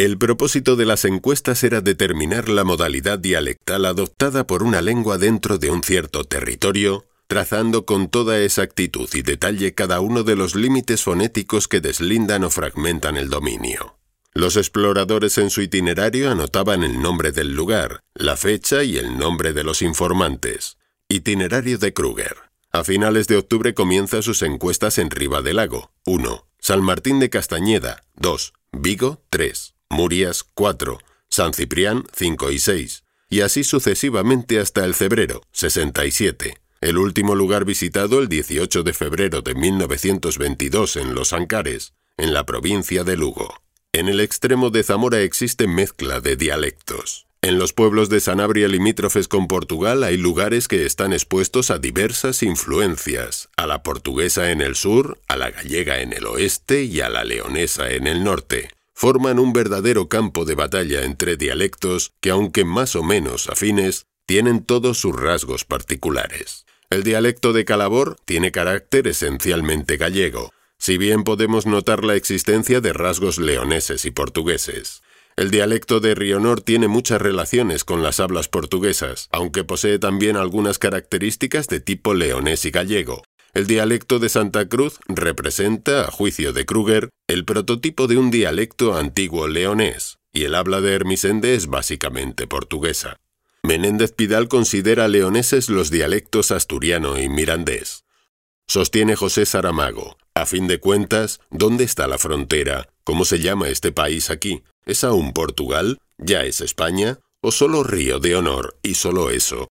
El propósito de las encuestas era determinar la modalidad dialectal adoptada por una lengua dentro de un cierto territorio, trazando con toda exactitud y detalle cada uno de los límites fonéticos que deslindan o fragmentan el dominio. Los exploradores en su itinerario anotaban el nombre del lugar, la fecha y el nombre de los informantes. Itinerario de Kruger. A finales de octubre comienza sus encuestas en Ribadelago. 1. San Martín de Castañeda. 2. Vigo. 3. Murias. 4. San Ciprián. 5 y 6. Y así sucesivamente hasta el Cebrero. 67. El último lugar visitado el 18 de febrero de 1922 en Los Ancares, en la provincia de Lugo. En el extremo de Zamora existe mezcla de dialectos. En los pueblos de Sanabria limítrofes con Portugal hay lugares que están expuestos a diversas influencias, a la portuguesa en el sur, a la gallega en el oeste y a la leonesa en el norte. Forman un verdadero campo de batalla entre dialectos que, aunque más o menos afines, tienen todos sus rasgos particulares. El dialecto de Calabor tiene carácter esencialmente gallego, si bien podemos notar la existencia de rasgos leoneses y portugueses. El dialecto de Rionor tiene muchas relaciones con las hablas portuguesas, aunque posee también algunas características de tipo leonés y gallego. El dialecto de Santa Cruz representa, a juicio de Kruger, el prototipo de un dialecto antiguo leonés, y el habla de Ermesinde es básicamente portuguesa. Menéndez Pidal considera leoneses los dialectos asturiano y mirandés. Sostiene José Saramago: a fin de cuentas, ¿dónde está la frontera? ¿Cómo se llama este país aquí? ¿Es aún Portugal? ¿Ya es España? ¿O solo Río de Honor y solo eso?